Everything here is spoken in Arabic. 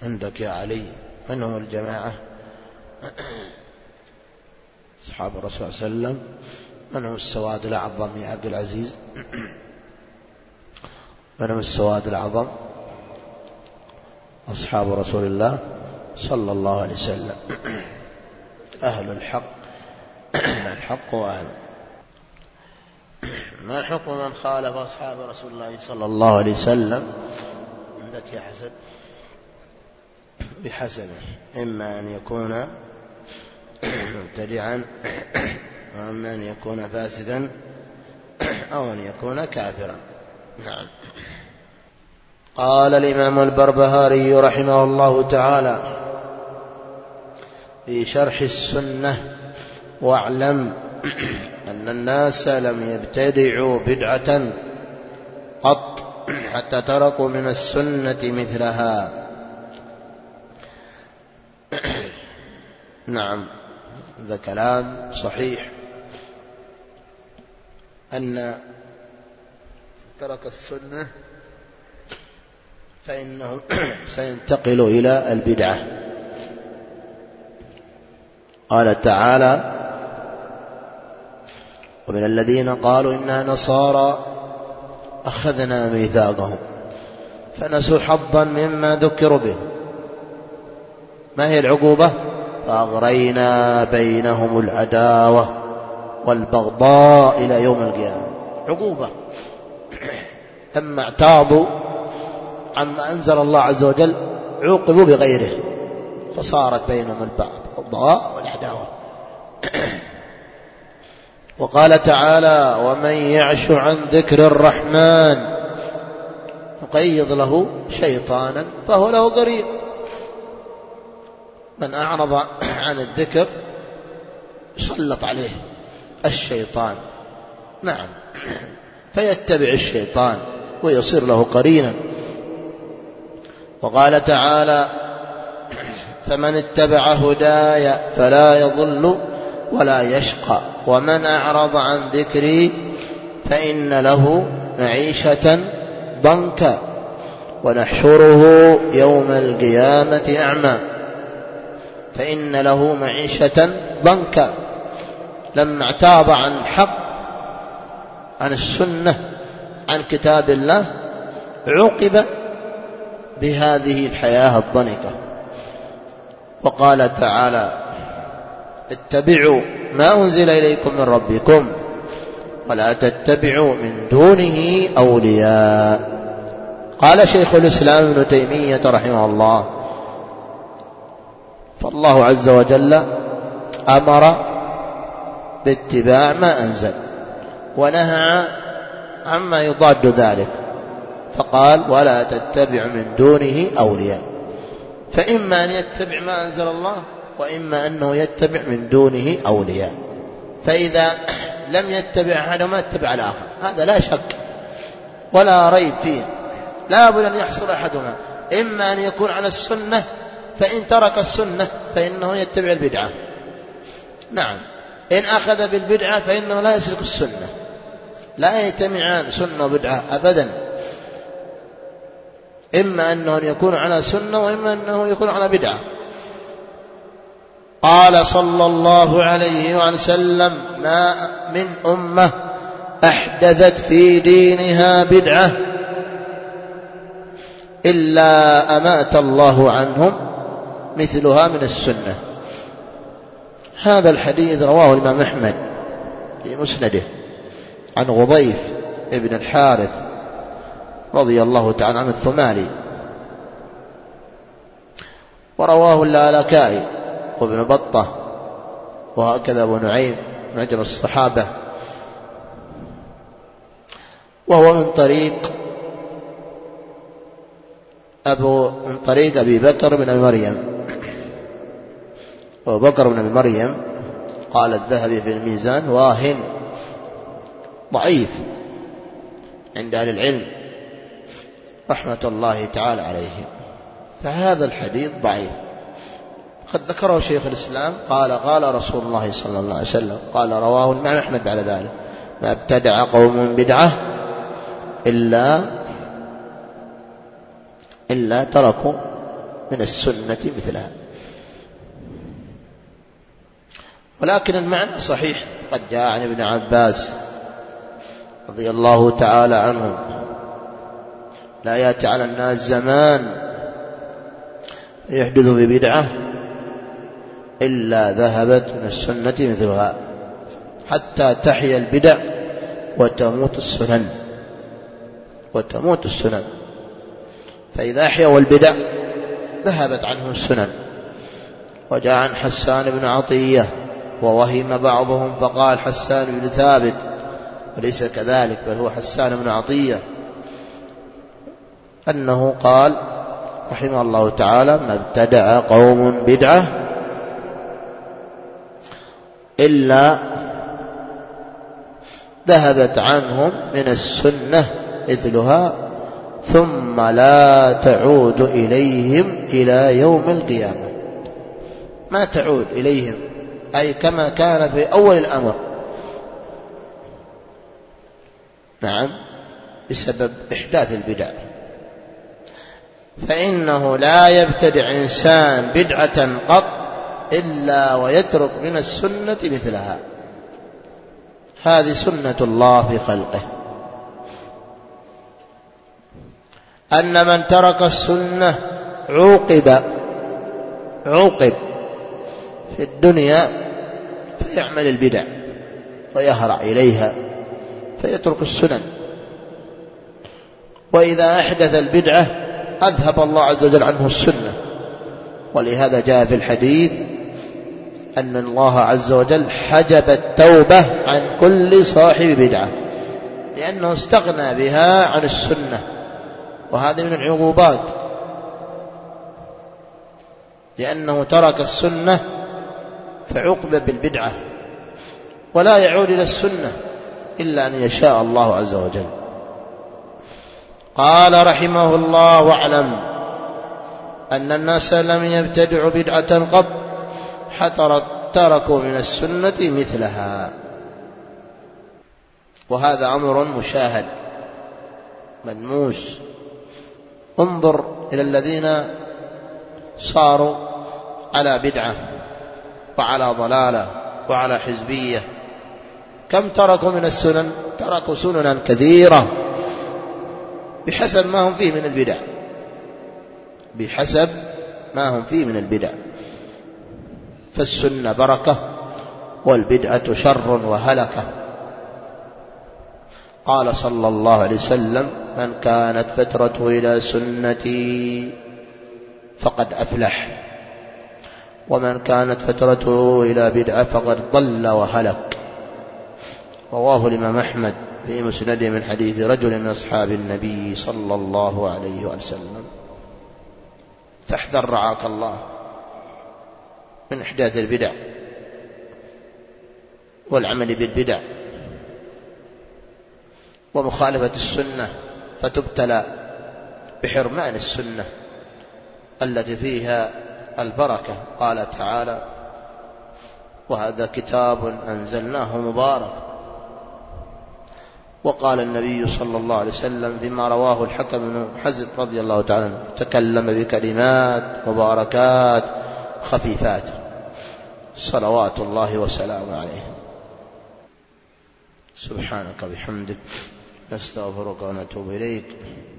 عندك يا علي من هم الجماعة أصحاب الرسول صلى الله عليه وسلم؟ من هم السواد الأعظم يا عبد العزيز؟ من هم السواد الأعظم؟ أصحاب رسول الله صلى الله عليه وسلم، أهل الحق، الحق وأهل. ما حكم من خالف أصحاب رسول الله صلى الله عليه وسلم؟ عندك يا حسن بحسنه، إما أن يكون مبتدعا، وإما أن يكون فاسدا، أو أن يكون كافرا. نعم. قال الإمام البربهاري رحمه الله تعالى في شرح السنة: واعلم أن الناس لم يبتدعوا بدعة قط حتى تركوا من السنة مثلها. نعم، هذا كلام صحيح، أن ترك السنة فإنه سينتقل إلى البدعة. قال تعالى: ومن الذين قالوا إنا نصارى أخذنا ميثاقهم فنسوا حظا مما ذكروا به. ما هي العقوبة؟ فأغرينا بينهم العداوة والبغضاء إلى يوم القيامة. عقوبة، لما اعتاضوا عما أنزل الله عز وجل عوقبوا بغيره، فصارت بينهم البغضاء والعداوة. وقال تعالى: ومن يعش عن ذكر الرحمن نقيض له شيطانا فهو له قرين. من أعرض عن الذكر سلط عليه الشيطان، نعم، فيتبع الشيطان ويصير له قرينا. وقال تعالى: فمن اتبع هداي فلا يضل ولا يشقى ومن أعرض عن ذكري فإن له معيشة ضنكا ونحشره يوم القيامة أعمى. فإن له معيشة ضنكا، لما اعتاض عن الحق، عن السنة، عن كتاب الله، عوقب بهذه الحياة الضنكة. وقال تعالى: اتبعوا ما أنزل إليكم من ربكم ولا تتبعوا من دونه أولياء. قال شيخ الإسلام ابن تيمية رحمه الله: فالله عز وجل أمر باتباع ما أنزل ونهى عما يضاد ذلك، فقال: ولا تتبع من دونه أولياء. فإما أن يتبع ما أنزل الله، وإما أنه يتبع من دونه أولياء. فإذا لم يتبع أحدهما اتبع الآخر، هذا لا شك ولا ريب فيه، لا بد أن يحصل أحدهما، إما أن يكون على السنة، فإن ترك السنة فإنه يتبع البدعة، نعم، إن أخذ بالبدعة فإنه لا يسلك السنة، لا يجتمعان سنة وبدعة أبدا، إما أنه يكون على سنة وإما أنه يكون على بدعة. قال صلى الله عليه وسلم: ما من أمة أحدثت في دينها بدعة إلا أمات الله عنهم مثلها من السنة. هذا الحديث رواه الإمام أحمد في مسنده عن غضيف ابن الحارث رضي الله تعالى عنه الثمالي، ورواه اللالكائي وابن بطة، وهكذا أبو نعيم معجم الصحابة، وهو من طريق أبي بكر بن أبي مريم. أبو بكر بن أبي مريم قال الذهبي في الميزان: واهن، ضعيف عند أهل العلم رحمة الله تعالى عليه. فهذا الحديث ضعيف. قد ذكره شيخ الإسلام، قال رسول الله صلى الله عليه وسلم، قال رواه الإمام أحمد بعد ذلك: ما ابتدع قوم بدعة إلا تركوا من السنة مثلها. ولكن المعنى صحيح، قد جاء عن ابن عباس رضي الله تعالى عنه: لا يأتي على الناس زمان يحدث ببدعة إلا ذهبت من السنة مثلها، حتى تحيا البدع وتموت السنن. فإذا أحيوا البدع ذهبت عنهم السنن. وجاء عن حسان بن عطية ووهم بعضهم فقال حسان بن ثابت، وليس كذلك بل هو حسان بن عطية، أنه قال رحمه الله تعالى: ما ابتدع قوم بدعة إلا ذهبت عنهم من السنة مثلها ثم لا تعود إليهم إلى يوم القيامة. ما تعود إليهم أي كما كان في أول الأمر، نعم، بسبب إحداث البدع. فإنه لا يبتدع إنسان بدعة قط إلا ويترك من السنة مثلها. هذه سنة الله في خلقه، أن من ترك السنة عوقب في الدنيا فيعمل البدع ويهرع إليها فيترك السنن. وإذا أحدث البدعة أذهب الله عز وجل عنه السنة. ولهذا جاء في الحديث أن الله عز وجل حجب التوبة عن كل صاحب بدعة، لأنه استغنى بها عن السنة، وهذه من العقوبات، لأنه ترك السنة فعوقب بالبدعة، ولا يعود إلى السنة إلا أن يشاء الله عز وجل. قال رحمه الله: واعلم أن الناس لم يبتدعوا بدعة قط حتى تركوا من السنة مثلها. وهذا أمر مشاهد ملموس. انظر إلى الذين صاروا على بدعة وعلى ضلالة وعلى حزبية، كم تركوا من السنن؟ تركوا سننا كثيرة بحسب ما هم فيه من البدع، فالسنة بركة والبدعة شر وهلكة. قال صلى الله عليه وسلم: من كانت فترته إلى سنتي فقد أفلح، ومن كانت فترته إلى بدعة فقد ضل وهلك. رواه الإمام أحمد في مسنده من حديث رجل من أصحاب النبي صلى الله عليه وسلم. فاحذر رعاك الله من إحداث البدع والعمل بالبدع ومخالفة السنة، فتبتلى بحرمان السنة التي فيها البركة. قال تعالى: وهذا كتاب أنزلناه مبارك. وقال النبي صلى الله عليه وسلم فيما رواه الحكم بن حزم رضي الله تعالى عنه: تكلم بكلمات مباركات خفيفات صلوات الله وسلامه عليه. سبحانك وبحمدك نستغفرك ونتوب إليك.